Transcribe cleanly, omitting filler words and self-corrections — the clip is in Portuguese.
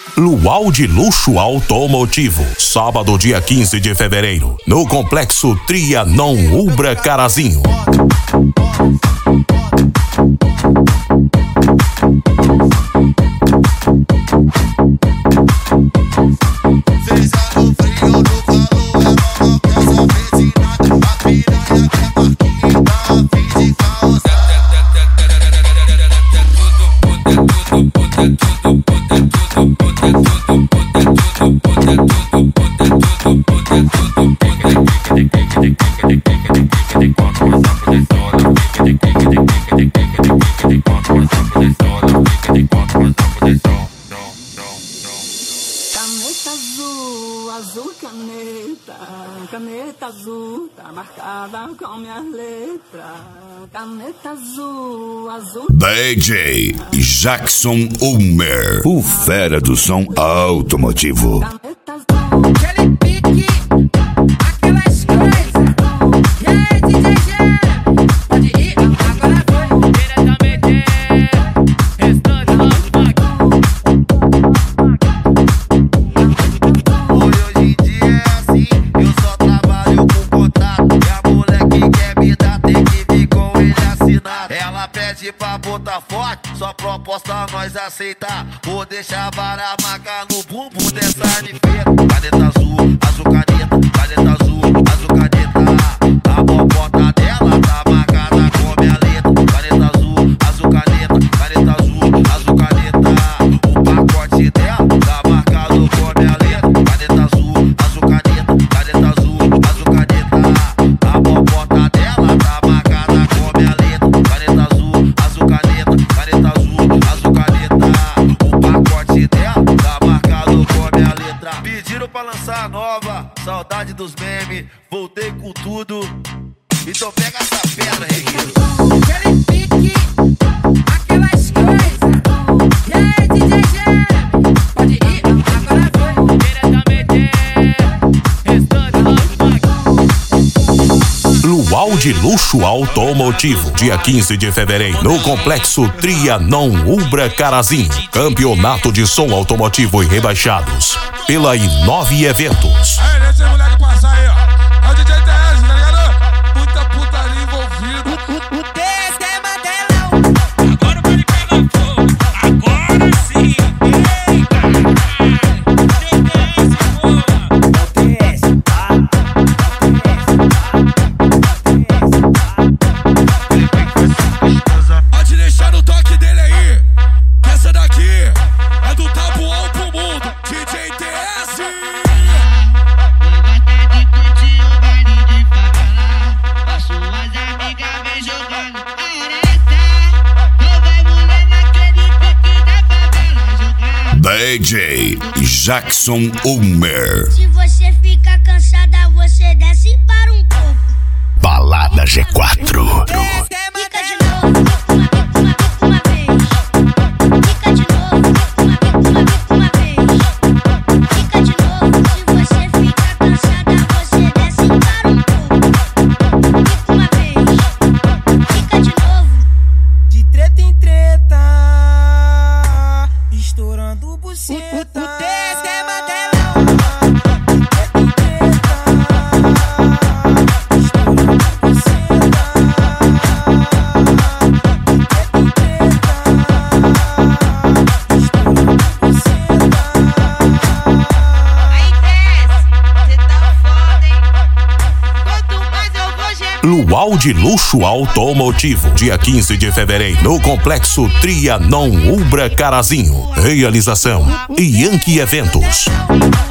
Luau de Luxo Automotivo, sábado dia 15 de fevereiro, no Complexo Trianon Ubra Carazinho. Caneta azul, azul caneta azul, tá marcada com minha letra. Caneta azul, azul. DJ Jackson Ulmer, o fera do som automotivo. Caneta azul. Aquele pique, aquelas coisas. E aí, DJ G, pode ir, agora foi. Diretamente, restante do Mac. Hoje em dia é assim, eu só trabalho com contrato. E a mulher que quer me dar tem que vir com ele assinado. Ela pede pra botar forte, sua proposta nós aceitar. Vou deixar a vara marca no bumbum dessa anifeira. Caneta azul, azul caneta, caneta azul, azul caneta. A bobota dela tá marcada com minha letra. Caneta azul, azul caneta, caneta azul, azul caneta. O pacote dela tá marcado com minha letra. Caneta azul, azul caneta, caneta azul, azul caneta. A bobota dela tá marcada com minha letra. Caneta azul, azul caneta, caneta azul, azul caneta. O pacote dela tá marcado com minha letra. Pediram pra lançar a nova, saudade dos memes, voltei com tudo. Então pega essa pedra, Regueiro. Aquele pique, aquelas coisas. E aí, DJ G, pode ir, agora foi. Diretamente, restante do Mac. Luau de Luxo Automotivo, dia 15 de fevereiro, no Complexo Trianon Ubra Carazinho. Campeonato de som automotivo e rebaixados pela Inove Eventos. Aí, deixa esse moleque passar aí, ó. É o DJ TS, tá ligado? Muita putaria envolvida. O TS é Mandelão. Agora pode pegar fogo, agora sim. Pode deixar no toque dele aí, que essa daqui é do Tabuão pro mundo. DJ TS. DJ Jackson Ulmer, Se você fica cansada, você desce para um pouco. Balada G4. Fica de novo, uma vez. Fica de novo, uma vez. Fica de novo, se você fica cansada, você desce para um pouco. Uma vez. Fica de novo. De treta em treta, estourando buceta. O TS é Mandelão. De treta em treta, estourando buceta. Aí desce, cê tá foda, hein? Quanto mais eu vou gemer. Luau de Luxo Automotivo, dia 15 de fevereiro, no Complexo Trianon Ubra Carazinho. Realização Yankee Eventos.